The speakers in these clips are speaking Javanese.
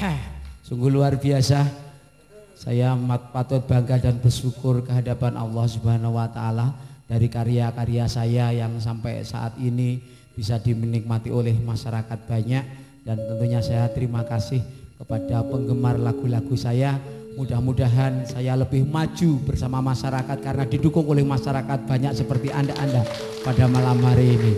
Sungguh luar biasa. Saya amat patut bangga dan bersyukur kehadapan Allah Subhanahu wa taala dari karya-karya saya yang sampai saat ini bisa dinikmati oleh masyarakat banyak, dan tentunya saya terima kasih kepada penggemar lagu-lagu saya. Mudah-mudahan saya lebih maju bersama masyarakat karena didukung oleh masyarakat banyak seperti Anda pada malam hari ini.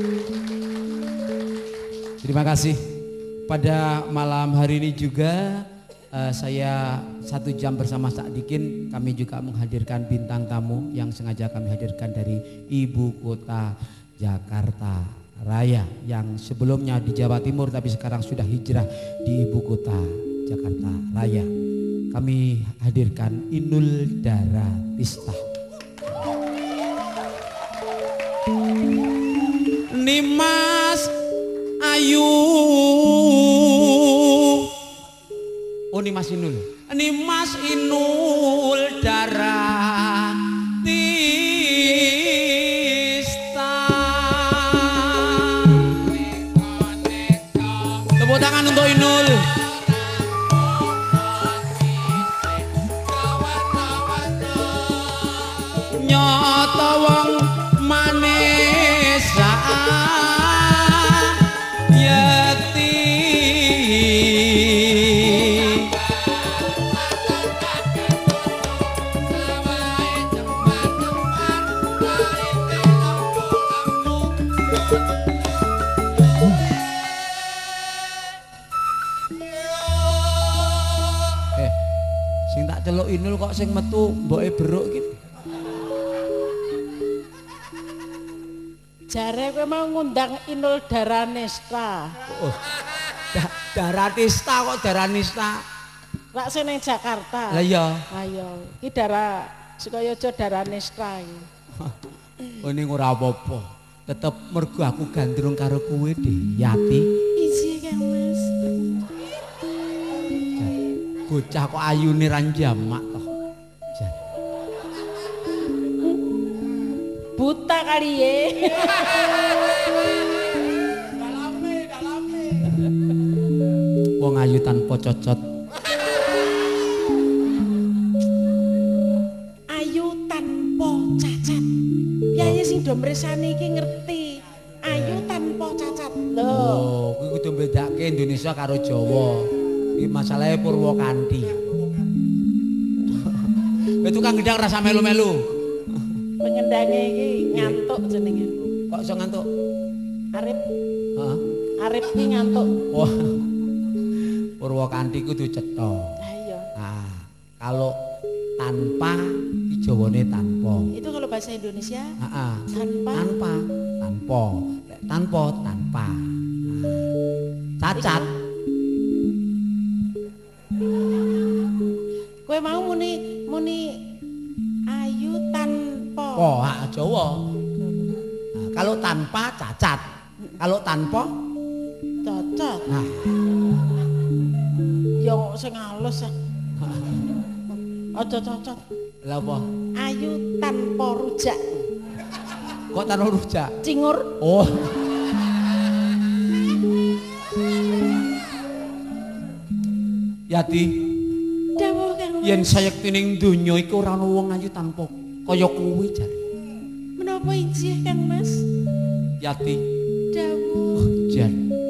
Terima kasih. Pada malam hari ini juga saya 1 jam bersama Sadikin, kami juga menghadirkan bintang tamu yang sengaja kami hadirkan dari ibu kota Jakarta Raya yang sebelumnya di Jawa Timur tapi sekarang sudah hijrah di ibu kota Jakarta Raya. Kami hadirkan Inul Daratista. Nimas Ayu. Oh, Nimas Inul. Nimas Inul Daratista. Tepuk tangan untuk Inul. Nyata wong manis yati. Sing tak celuk Inul kok sing metu mboke beruk iki. Jare kowe mau ngundang Inul Daratista. Oh, Daratista kok Daratista? Lak sing ning Jakarta. Lah iya. Ayo, iki Dara Sukayojo Daratista iki. Oh, ning ora apa-apa. Tetep mergo aku gandrung karo kowe, Deh, Yati. Iji Kang Mas. Bocah kok ayune ra jamak toh. Buta kali ye. Wong ayu tanpa cocot. Ayu tanpa cacat. Piye sing do mresani iki ngerti. Ayu tanpa cacat. Lho. Oh, kuwi kudu bedake Indonesia karo Jawa. Iki masalahe Purwokanthi. Kowe tukang gedang rasa melu-melu. Pengendange iki ngantuk jenenge. Kok iso ngantuk? Arep. Heeh. Arep iki ngantuk. Wah. Purwokanthi kudu cetha. Lah iya. Nah, kalau tanpa di Jawane tanpa. Itu kalau bahasa Indonesia? Heeh. Tanpa. Tanpa. Lek tanpa tanpa. Nah, cacat. Kowe mau muni ayu tanpa. Oh, hak Jawa. Nah, kalau tanpa cacat. Kalau tanpa Cacat. nah, Yang sing halus ah. Aja cacat. lha apa? Ayu tanpa rujak. Kok tanpa rujak? Cingur. Oh. Yati, Dawuh Kang Mas. yen sayektining donya iku ora ana wong ayu tanpa kaya kowe jare. Menapa ijih Kang Mas? Yati, Dawuh. jan.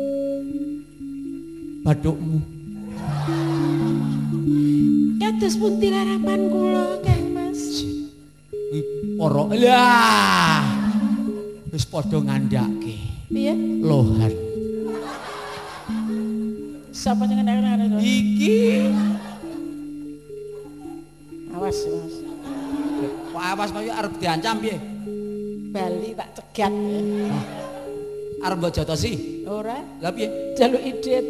Bathukmu Kados pundi harapan kula Kang Mas? kuwi para lah. Wis padha ngandhake. Piye? Lohan. Sapa sing ngendhek-ngendhek? Iki Awas, Mas. kok awas kaya arep diancam piye? Bali tak cegat. Arep mbok jotosi. Ora Lah piye? jaluk idit.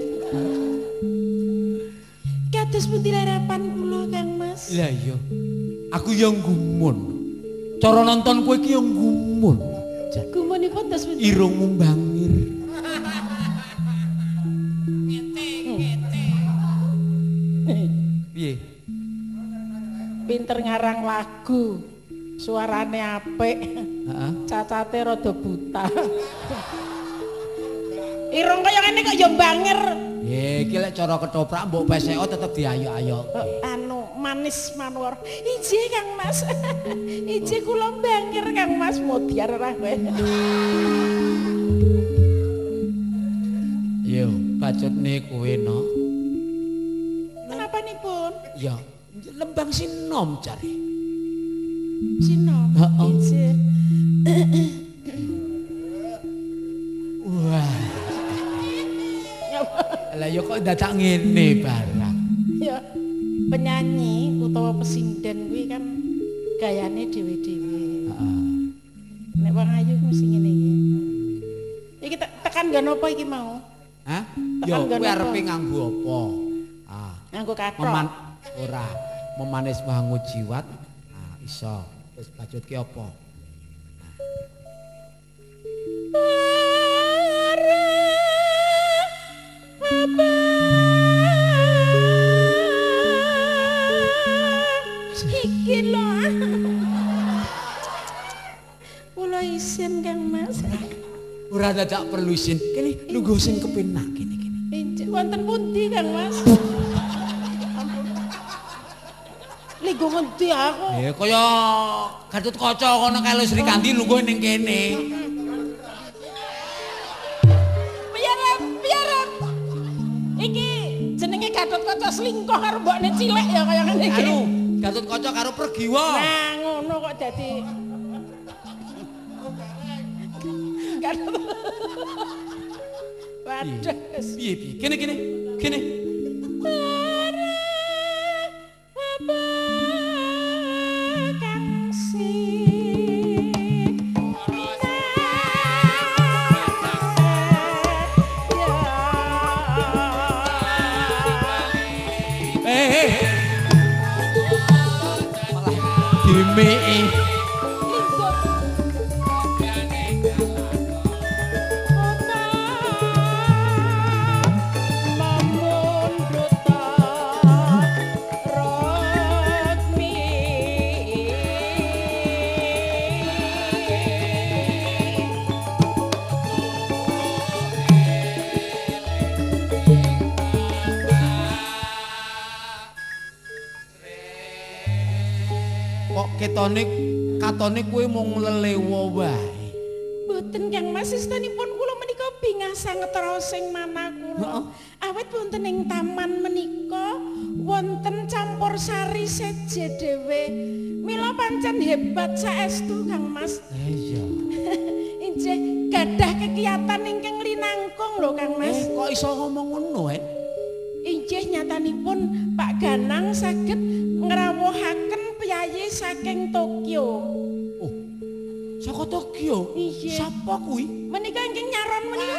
Kados pundi harapan kula Kang Mas? Lah iya. Aku yang gumun. Cara nonton kowe iki yang gumun. Gumunipun kados pundi? Irungmu bangir. Piye? Pinter ngarang lagu. Suarane apik. Heeh. Cacate rada buta. Irung kaya ngene kok ya bangir. Iki lek cara ketoprak mbok peseko tetep diayok-ayokke. Anu manis manwar. Iji Kang Mas. Iji kula mbangkir Kang Mas modiar ra kowe. Yo, bacutne kowe no. Kenapa nipun? Ya, lembang sinom cari. Sinom. Iji. Wah. Lah yo kok dadak ngene barang. Ya, penyanyi utawa pesinden kuwi kan gayane dhewe-dhewe. Heeh. Nek wong ayu mesti ngene iki. Iki tekan nggon apa iki mau? Hah? Yo kuwi arepe nganggo apa? Ah, nganggo kathok. Ora, memanis wangu jiwat. Ah, iso. Wis bacutke apa? Iki lho. Kula isin Kang Mas. Ora dadak perlu isin. Kene lungguh sing kepenak kene. Wonten pundi Kang Mas? Linggo ngendi aku? Kaya Gatotkaca kono karo Srikandi lungguh ning kene. Piye? Iki jenenge Gatotkaca selingkuh karo mbokne cilik ya kaya ngene iki. Anu, Gatotkaca karo Pergiwa. Nah, ngono kok dadi Waduh. Piye? Kene. Dimiki. Katone kuwi mung lelewa wae. Mboten Kang Mas, istanipun kula menika bingah sanget sing mana kula. Awit wonten ing taman menika wonten campur sari seje dhewe. Mila pancen hebat saestu Kang Mas. Iya. Injih gadah kekiyatan ingkang linangkung lho Kang Mas. Kok iso ngomong ngono, Injih nyatanipun Pak Ganang saged ngrawuhaken piyayi saking Tokyo. Oh. Saka Tokyo? Iya. Sapa kuwi? Menika ingkang nyaron menika.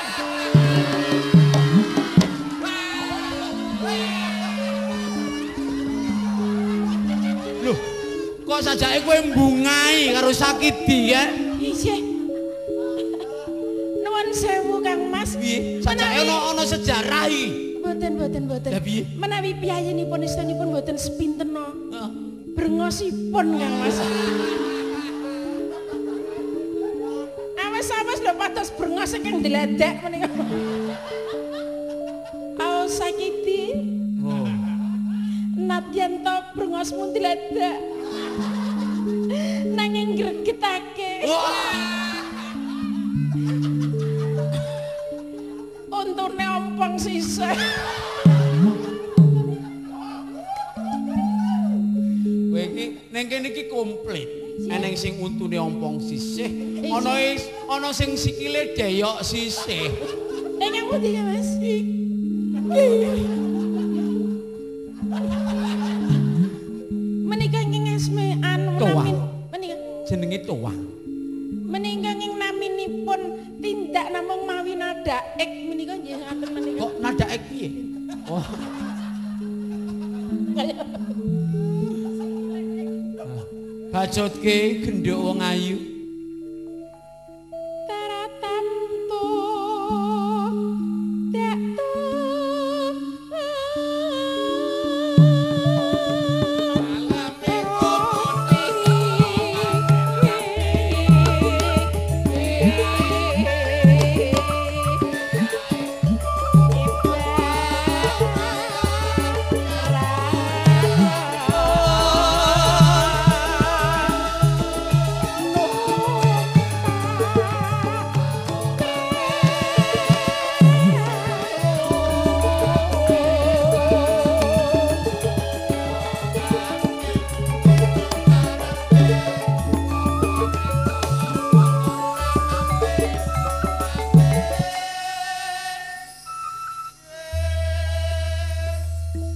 Loh, kok sajake kowe mbungai karo Sakidi ya? Iya. Nuwun sewu Kang Mas. Piye? Sajake ana sejarah iki. Boten. Lah piye? Menawi piyayinipun istanipun boten sepintena. Brengosipun Kang Mas. Awas lho pados brengos ingkang diledek menika. Aos Sakiti. Oh. Nadyan to brengosmu diledek. Nanging gregetake. Untune ompong sisih. Kowe iki ning kene iki komplit. Eneng sing untune ompong sisih, ana sing sikile deyok sisih. Ingkang pundi ya Mas? Menika ingkang esme anu namin menika Jenenge Toang. menika ing naminipun tindak namung mawi nadaek menika nggih ngaten menika. Kok nadaek piye? Oh. Bacotke gendhok wong ayu. Taratamtu daktu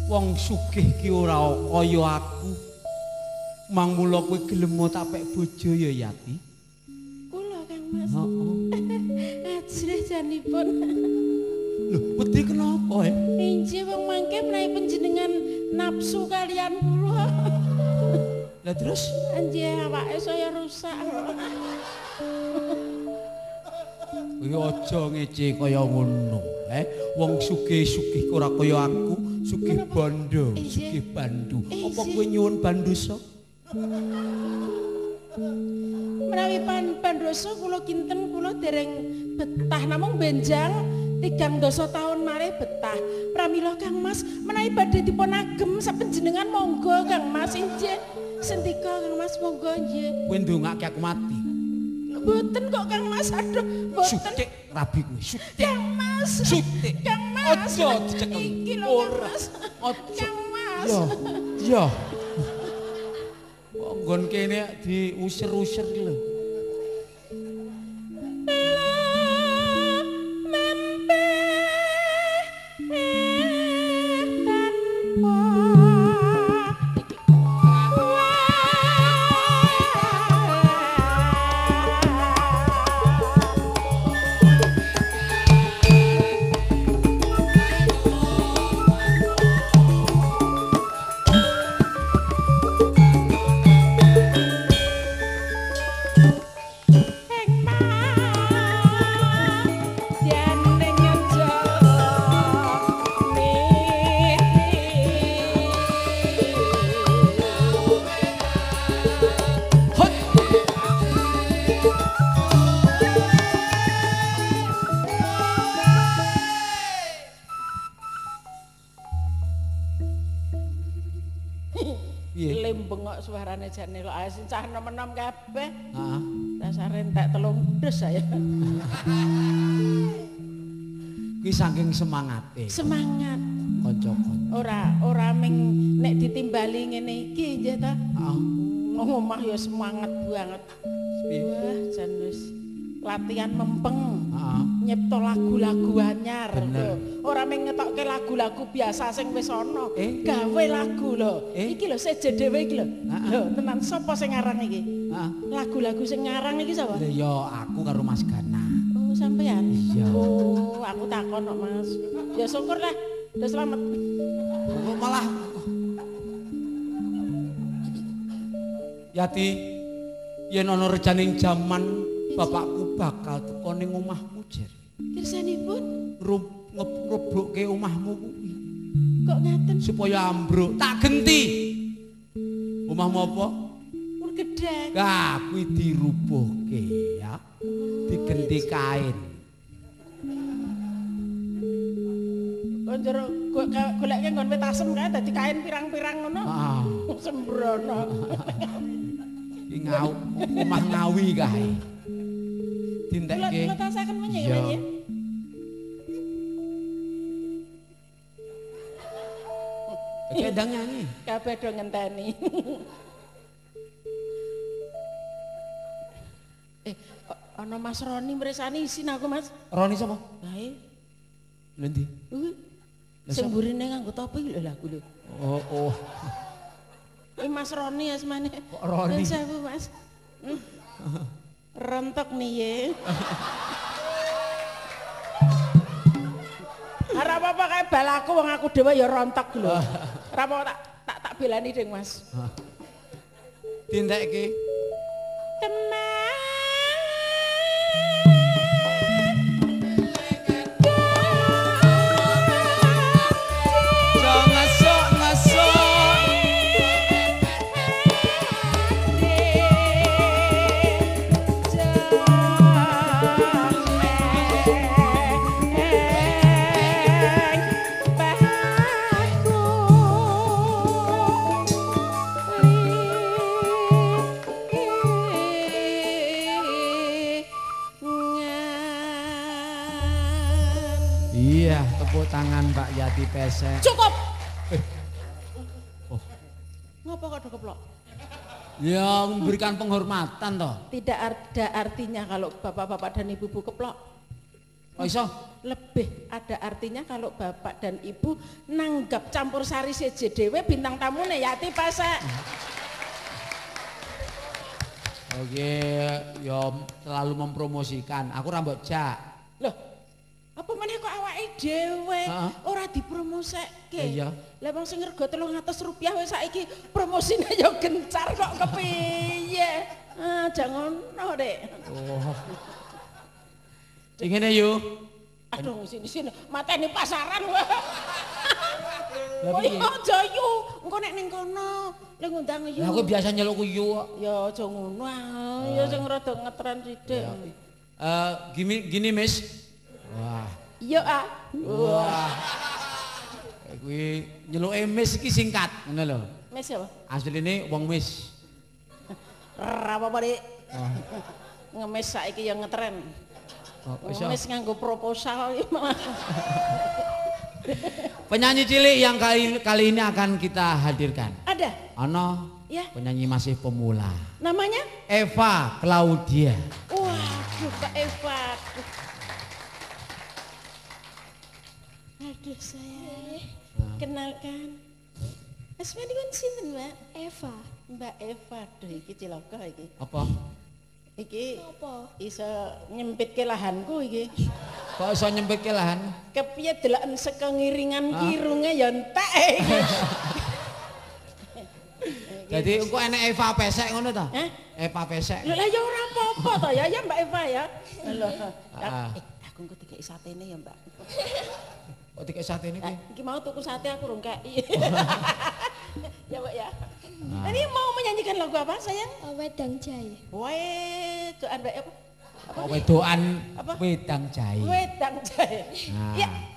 Wong sugih ki ora kaya aku. Mangmula kowe gelem tak pek bojo ya Yati. Kula Kang Mas. Heeh. Ajrih janipun. Lho, wedi kenapa? Injih wong mangke menawi panjenengan nafsu kalian kula. Lah terus Anjir awake saya rusak. kowe aja ngece kaya ngono, Wong sugih-sugih ora kaya aku, sugih bondo, sugih bandu. Apa kowe nyuwun bandosa? Menawi bandosa kula kinten kula dereng betah namung benjang 3 tahun marih betah. Pramila Kang Mas menawi badhe dipun agem sapanjenengan monggo Kang Mas injih. Sendika Kang Mas monggo nggih. Kowe ndongake aku mati. Mboten kok Kang Mas, aduh mboten. Sutik rabi kowe, sutik. Kang Mas. Sutik. Kang Mas. Aja dicekel. Iki lho Kang Mas. Kang Mas. Yo. Kok nggon kene diusir-usir lho. Suarane jane kok asin cah nom-nom kabeh. Heeh. Dasar entek telung dus saya. Kuwi saking semangate. Semangat. Kanca-kanca. Ora ming nek ditimbali ngene iki nggih ta. Heeh. Nang omah ya semangat banget. Wah, jan wis latihan mempeng. Heeh. Nyipta lagu-lagu anyar. Bener. Ora ming ngetokke lagu-lagu biasa sing wis ana. Gawe lagu lho. Iki lho seje dhewe iki lho. Lho, tenan sapa sing ngarang iki? Heeh. Lagu-lagu sing ngarang iki sapa? Lah ya aku karo Mas Gana. Oh, sampean. Iya. Oh, aku takon kok, Mas. Ya syukur lah. Udah selamat. Kok malah Yati, yen ana rejaning jaman bapakku bakal teko ning omahmu jer. Kersanipun Ngebrobrokke omahmu kuwi. kok ngaten? Supaya ambruk, tak genti. Omahmu apa? Pun gedhe. Lah kuwi dirubuhke ya. Digenti kain. Kok njero golekke nggon wit asem kae dadi kain pirang-pirang ngono. Heeh. Sembrono. Iki omah Ngawi kae. Dintekke. Kula tasaken menyang Iya. nggih. Kendang nyanyi. Kabeh do ngenteni. Ana Mas Roni mresani isin aku, Mas. Roni sapa? Bae. Lha ndi? Sing mburine nganggo topi lho lagu lho. Oh. Mas Roni asmane. Kok Roni? Sewu, Mas. Rontok nih ya. Ora apa-apa kae balaku wong aku dhewe ya rontok lho. Ora apa tak belani ding, Mas. Dintekke. Iya, tepuk tangan Mbak Yati Pesek. Cukup. Ngapa kok keplok? Ya, memberikan penghormatan toh. Tidak ada artinya kalau bapak-bapak dan ibu-ibu keplok. Oh iso? Lebih ada artinya kalau bapak dan ibu nanggap campur sari seje dhewe bintang tamune Yati Pasek. Oke, yo selalu mempromosikan. Aku rambut jak. Loh, apa meneh kok awake dhewe ora dipromosekke? Iya. Lah wong sing rego Rp300 wis saiki promosine ya gencar kok kepiye? Ah, jangan ngono, Dek. Oh. Ingene yo. Aduh, sini mateni pasaran wae. Lah Oh piye? iya aja yu, engko nek ning kono le ngundang yu. Lah aku biasa nyeluk yu kok. Ya aja ngono ah, ya sing rada ngetren sithik. Gini Miss. Wah. Iya ah. Wah. Kuwi nyeluke Miss iki singkat, ngono lho. Mes apa? Asline wong Miss. Ra apa-apa, Dik. Ngemis saiki ya ngetren. Oh, iso. Ngemis nganggo proposal ya malah. Penyanyi cilik yang kali ini akan kita hadirkan. Ada? Ana Ya. penyanyi masih pemula. Namanya? Eva Claudia. Waduh, Kak Eva. Aduh saya. Kenalkan. Asmanipun sinten, Mbak? Eva. Mbak Eva. Duh iki cilaka iki. Apa? Iki Apa? iso nyempitke lahanku iki. Kok iso nyempitke lahan? Kepiye delaken saka ngiringan kirunge ya entek iki. Jadi engko enek Eva pesek ngono ta? Hah? Eva pesek. Lha ya ora apa-apa to ya Mbak Eva ya. Lho. Aku engko dikeki satene ya, Mbak. Kok dikek sate ini piye? Iki mau tuku sate aku rung kei. Ya, Mbak ya. Ini mau menyanyikan lagu apa, sayang? Wedang jahe. Wae, doan Mbak apa? Kok wedokan Apa? wedang jahe. Wedang jahe. Nah. Ya,